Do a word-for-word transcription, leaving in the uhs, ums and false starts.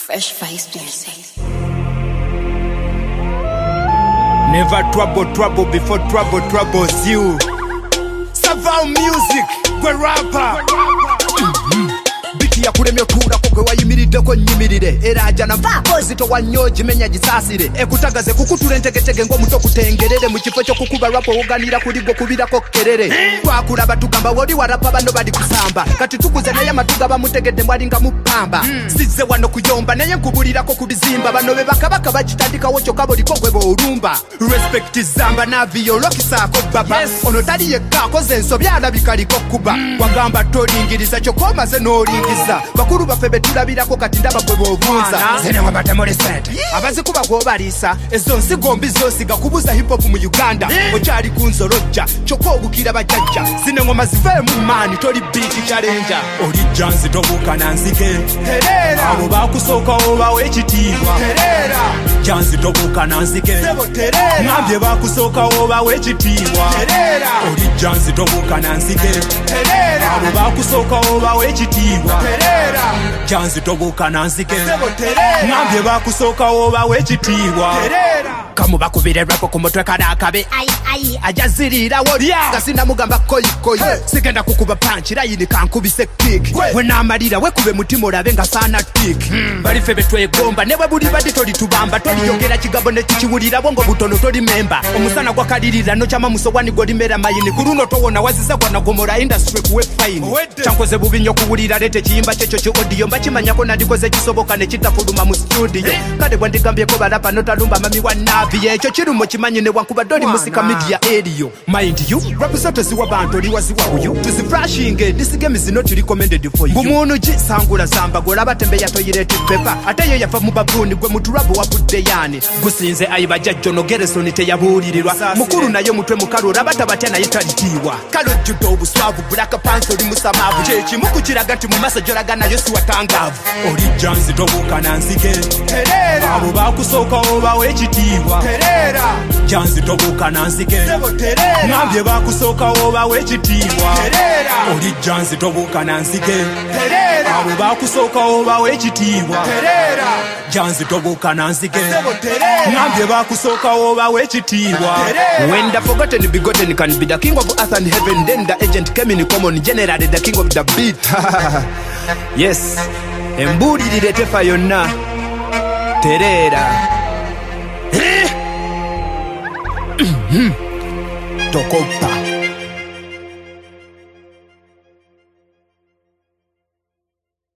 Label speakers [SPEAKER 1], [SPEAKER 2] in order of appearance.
[SPEAKER 1] Fresh Face Music.
[SPEAKER 2] Never trouble, trouble before trouble troubles you. Savao music, gwe rapper. Biti ya kuremyo tura kokwe wayimiride ko nyimirire erajana mvako zito wanyoji menya gisasire ekutagaze kukutura entegetege ngo muto kutengerere mu kifo cyo kukuba rapo uganira kuri bwo kubira ko kerere twakura batugamba wodi warapa bano bali kusamba kati tukuze naye matuga bamutegede mwalinga mupamba size wano kuyomba naye nkubulira ko kubizimba bano be bakabaka bagitandika wocho kaboli ko gwe bo urumba respect zamba na violoki sako baba ono tali yekako zenso byala bikaliko kuba wagamba tolingiriza cyo komaze no ingiza bakuru bafebe tulabirako kati ndaba gwe bovunza zene wabata more set abazi kuba gobalisa ezo nsigombi zosiga kubuza hip hop mu Uganda okyali kunzoloja choko ogukira bajajja zine ngoma zive mu mani toli beat challenge oli janzi tobuka nanzike terera abo bakusoka oba wekitiibwa terera janzi tobuka nanzike sebo terera nabye bakusoka oba wekitiibwa terera oli janzi tobuka nanzike terera abo bakusoka oba wekitiibwa terera janzi tobuka nanzike sebo terera nabye bakusoka oba wekitiibwa terera kamu bakubire rapo kumotwe kadakabe ai ai ajazirira wodya gasina mugamba koyi koyi hey. Sigenda kukuba punch rayini kankubise kick we namalira we kube mutima olabe nga sana tick mm. Bali febe twegomba newe buli badi toli tubamba toli yongera kigabo ne kichiwulira bongo butono toli member omusana gwa kalirira no chama musowani goli mera mayini kuruno towona waziza gwana gomora industry kuwe fine chankoze bubinyo kuwulira lete chiyimba checho chi audio mbachimanya ko ndikoze kisoboka ne kitafuluma mu studio hey. Kade bwandigambye ko balapa notalumba mami wa navi yecho chirumo chimanyi ne wankuba doli musika media area mind you representatives wa bantu liwazi wa uyu tuzi flashing this game is not recommended for you gumuntu gisangula zamba gola batembe yatoyirete paper ataye yafa mu babuni gwe muturabo wa budde yani gusinze ayiba jajjo no geresoni te yabulirirwa mukuru nayo mutwe mukarura batabatena yitalitiwa kalo judo buswavu black panther li musamavu chechi mukukiraga ti mu masajora gana yosi watangavu oli janzi tobuka nanzike terera abo bakusoka oba wekitiibwa terera janzi tobuka nanzike sebo terera nabye bakusoka oba wekitiibwa terera oli janzi tobuka nanzike terera abo bakusoka oba wekitiibwa terera janzi tobuka nanzike sebo terera nabye bakusoka oba wekitiibwa when the forgotten begotten can be the king of earth and heaven then the agent came in common generally the king of the beat yes embulirire tefa yonna terera Tokopa